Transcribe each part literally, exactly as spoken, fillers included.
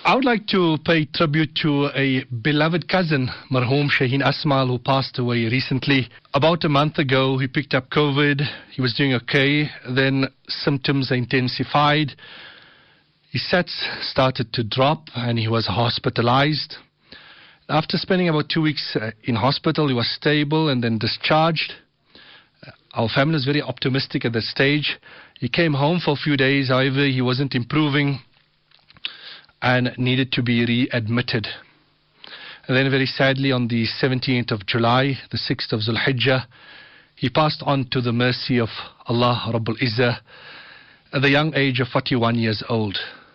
I would like to pay tribute to a beloved cousin, Marhoom Shaheen Asmal, who passed away recently. About a month ago, he picked up COVID. He was doing okay. Then symptoms intensified. His sats started to drop and he was hospitalized. After spending about two weeks in hospital, he was stable and then discharged. Our family was very optimistic at that stage. He came home for a few days. However, he wasn't improving and needed to be readmitted. And then very sadly, on the seventeenth of July, the sixth of Zulhijjah, he passed on to the mercy of Allah Rabbul Izzah at the young age of forty-one years old.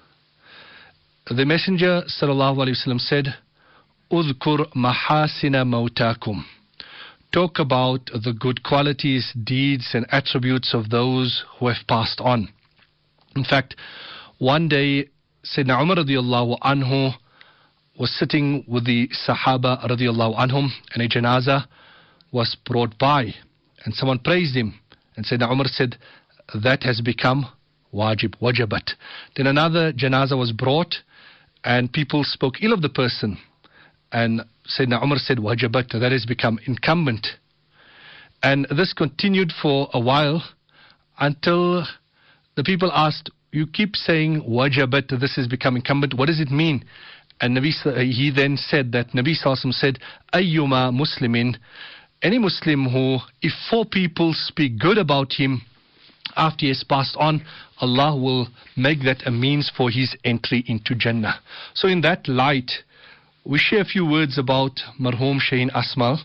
The Messenger sallallahu alaihi wasallam said, "Udhkur mahasina mawtakum." Talk about the good qualities, deeds and attributes of those who have passed on. In fact, one day Sayyidina Umar radiallahu anhu was sitting with the Sahaba radiallahu anhum, and a janazah was brought by and someone praised him, and Sayyidina Umar said, that has become wajib, wajabat. Then another janazah was brought and people spoke ill of the person, and Sayyidina Umar said, wajabat, that has become incumbent. And this continued for a while until the people asked, you keep saying wajabat, this has become incumbent, what does it mean? And Nabi, he then said that Nabi Sallallahu Alaihi Wasallam said, ayyuma muslimin, any Muslim who, if four people speak good about him after he has passed on, Allah will make that a means for his entry into Jannah. So in that light, we share a few words about Marhoom Shaheen Asmal.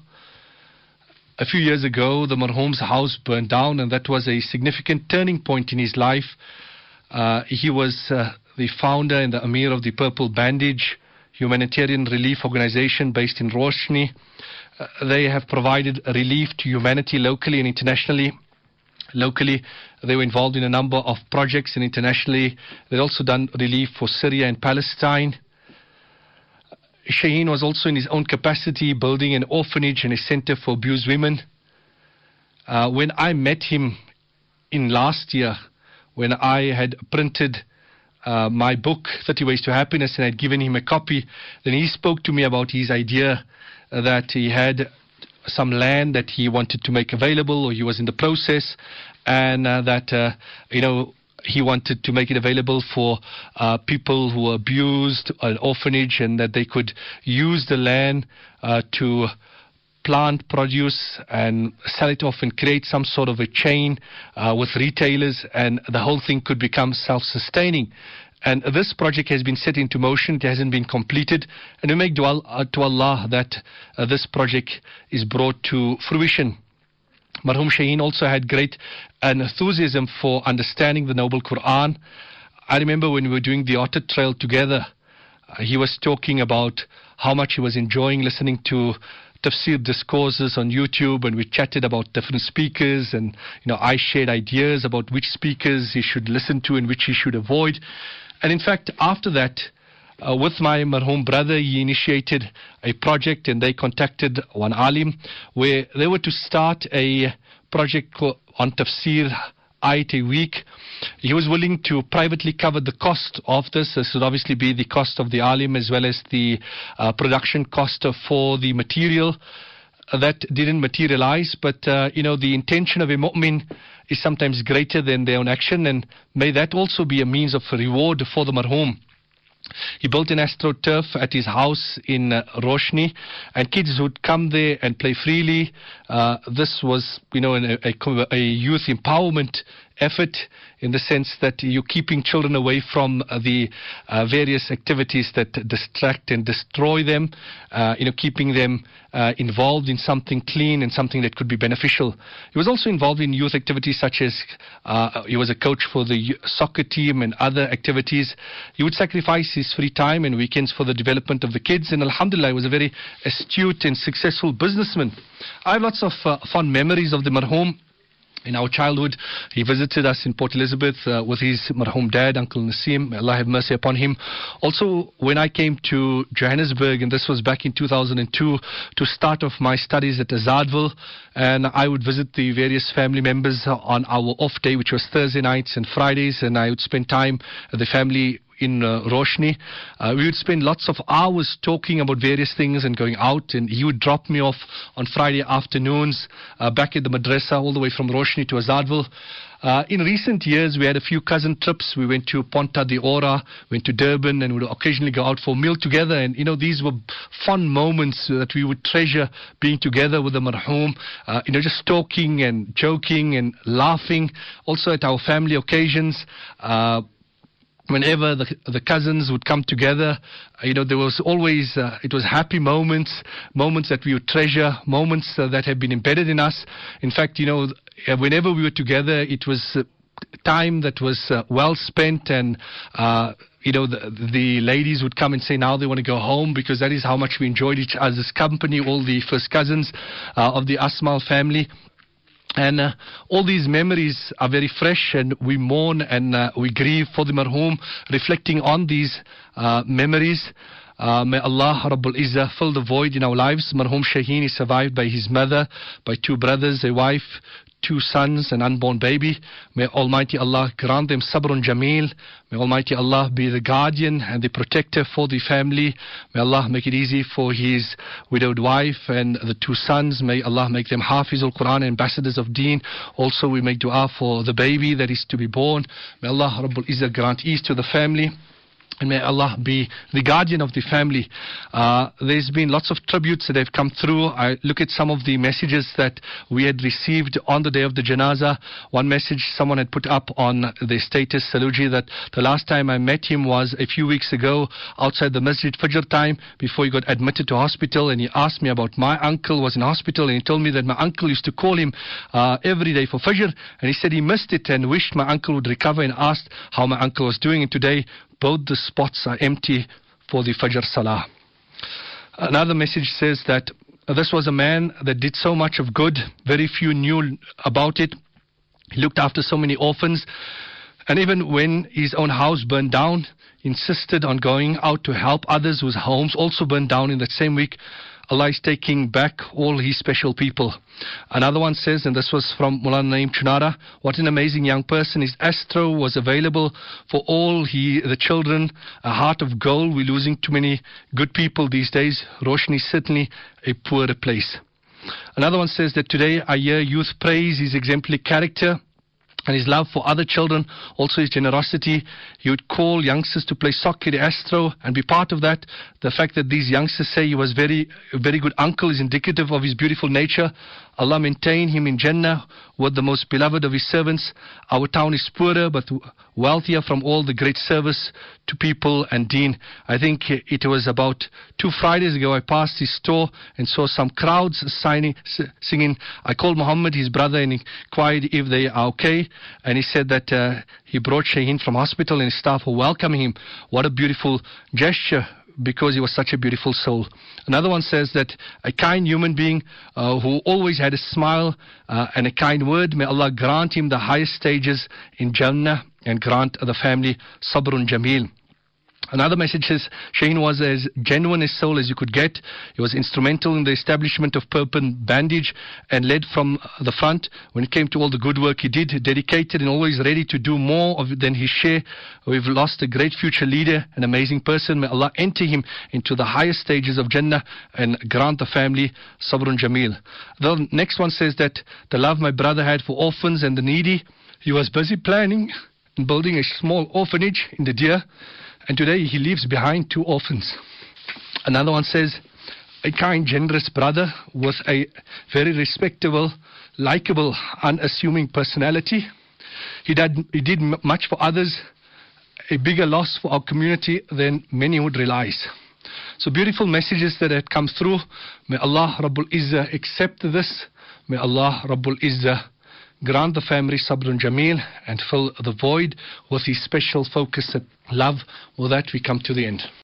A few years ago, the Marhoom's house burned down, and that was a significant turning point in his life. Uh, he was uh, the founder and the Amir of the Purple Bandage humanitarian relief organization based in Roshni. Uh, they have provided relief to humanity locally and internationally. Locally, they were involved in a number of projects, and internationally, they've also done relief for Syria and Palestine. Shaheen was also in his own capacity building an orphanage and a center for abused women. Uh, when I met him in last year, when I had printed uh, my book, thirty Ways to Happiness, and I had given him a copy, then he spoke to me about his idea uh, that he had some land that he wanted to make available, or he was in the process, and uh, that, uh, you know, he wanted to make it available for uh, people who were abused, an orphanage, and that they could use the land uh, to plant produce and sell it off and create some sort of a chain uh, with retailers, and the whole thing could become self-sustaining. And this project has been set into motion. It hasn't been completed, and we make dua uh, to Allah that uh, this project is brought to fruition. Marhoom Shaheen also had great enthusiasm for understanding the Noble Quran. I remember when we were doing the Otter Trail together, uh, he was talking about how much he was enjoying listening to tafsir discourses on YouTube, and we chatted about different speakers, and you know, I shared ideas about which speakers he should listen to and which he should avoid. And in fact, after that, uh, with my marhoom brother, he initiated a project, and they contacted one alim where they were to start a project on tafsir ayat a week. He was willing to privately cover the cost of this. This would obviously be the cost of the alim as well as the uh, production cost for the material. Uh, that didn't materialize, but uh, you know, the intention of a mu'min is sometimes greater than their own action, and may that also be a means of reward for the marhoom. He built an astroturf at his house in uh, Roshni, and kids would come there and play freely. Uh, this was, you know, a, a, a youth empowerment effort, in the sense that you're keeping children away from uh, the uh, various activities that distract and destroy them, uh, you know, keeping them uh, involved in something clean and something that could be beneficial. He was also involved in youth activities such as uh, he was a coach for the soccer team and other activities. He would sacrifice his free time and weekends for the development of the kids, and alhamdulillah, he was a very astute and successful businessman. I have lots of uh, fond memories of the marhoom. In our childhood, he visited us in Port Elizabeth uh, with his marhoom dad, Uncle Nasim. May Allah have mercy upon him. Also, when I came to Johannesburg, and this was back in two thousand two, to start off my studies at Azadville, and I would visit the various family members on our off day, which was Thursday nights and Fridays, and I would spend time at the family in uh, Roshni. Uh, we would spend lots of hours talking about various things and going out, and he would drop me off on Friday afternoons uh, back at the madrasa all the way from Roshni to Azadville. Uh, in recent years, we had a few cousin trips. We went to Ponta de Ora, went to Durban, and would occasionally go out for a meal together. And, you know, these were fun moments that we would treasure, being together with the marhum, uh, you know, just talking and joking and laughing. Also at our family occasions, uh, whenever the, the cousins would come together, you know, there was always, uh, it was happy moments, moments that we would treasure, moments uh, that have been embedded in us. In fact, you know, whenever we were together, it was uh, time that was uh, well spent, and uh, you know, the, the ladies would come and say now they want to go home, because that is how much we enjoyed each other's company, all the first cousins uh, of the Asmal family. And uh, all these memories are very fresh, and we mourn and uh, we grieve for the marhum, reflecting on these uh, memories. Uh, may Allah Rabbul Izzah fill the void in our lives. Marhum Shaheen is survived by his mother, by two brothers, a wife, two sons, an unborn baby. May Almighty Allah grant them sabrun jameel. May Almighty Allah be the guardian and the protector for the family. May Allah make it easy for his widowed wife and the two sons. May Allah make them Hafizul Quran, ambassadors of Deen. Also, we make dua for the baby that is to be born. May Allah Rabbul Izzah grant ease to the family. And may Allah be the guardian of the family. Uh, there's been lots of tributes that have come through. I look at some of the messages that we had received on the day of the janazah. One message someone had put up on the status, Saluji, that the last time I met him was a few weeks ago outside the Masjid Fajr time before he got admitted to hospital, and he asked me about my uncle was in hospital, and he told me that my uncle used to call him uh, every day for Fajr, and he said he missed it and wished my uncle would recover, and asked how my uncle was doing. And today both the spots are empty for the Fajr Salah. Another message says that uh, this was a man that did so much of good. Very few knew about it. He looked after so many orphans. And even when his own house burned down, insisted on going out to help others whose homes also burned down in that same week. Allah is taking back all his special people. Another one says, and this was from Mulana Naeem Chunara, what an amazing young person. His astro was available for all he, the children, a heart of gold. We're losing too many good people these days. Roshni is certainly a poorer place. Another one says that today I hear youth praise his exemplary character and his love for other children, also his generosity. He would call youngsters to play soccer, astro, and be part of that. The fact that these youngsters say he was very, a very good uncle is indicative of his beautiful nature. Allah maintain him in Jannah with the most beloved of his servants. Our town is poorer but wealthier from all the great service to people and deen. I think it was about two Fridays ago I passed his store and saw some crowds signing, singing. I called Muhammad, his brother, and inquired if they are okay. And he said that uh, he brought Shaheen from hospital and his staff were welcoming him. What a beautiful gesture, because he was such a beautiful soul. Another one says that a kind human being uh, who always had a smile uh, and a kind word, may Allah grant him the highest stages in Jannah and grant the family Sabrun Jameel. Another message says, Shaheen was as genuine a soul as you could get. He was instrumental in the establishment of Purpon Bandage and led from the front when it came to all the good work he did, dedicated and always ready to do more of than his share. We've lost a great future leader, an amazing person. May Allah enter him into the highest stages of Jannah and grant the family Sabrun Jameel. The next one says that the love my brother had for orphans and the needy, he was busy planning and building a small orphanage in the Deer, and today he leaves behind two orphans. Another one says, a kind, generous brother with a very respectable, likable, unassuming personality. He did, he did much for others, a bigger loss for our community than many would realize. So beautiful messages that have come through. May Allah Rabbul Izzah accept this. May Allah Rabbul Izzah grant the family Sabrun Jameel and fill the void with his special focus and love. With that, we come to the end.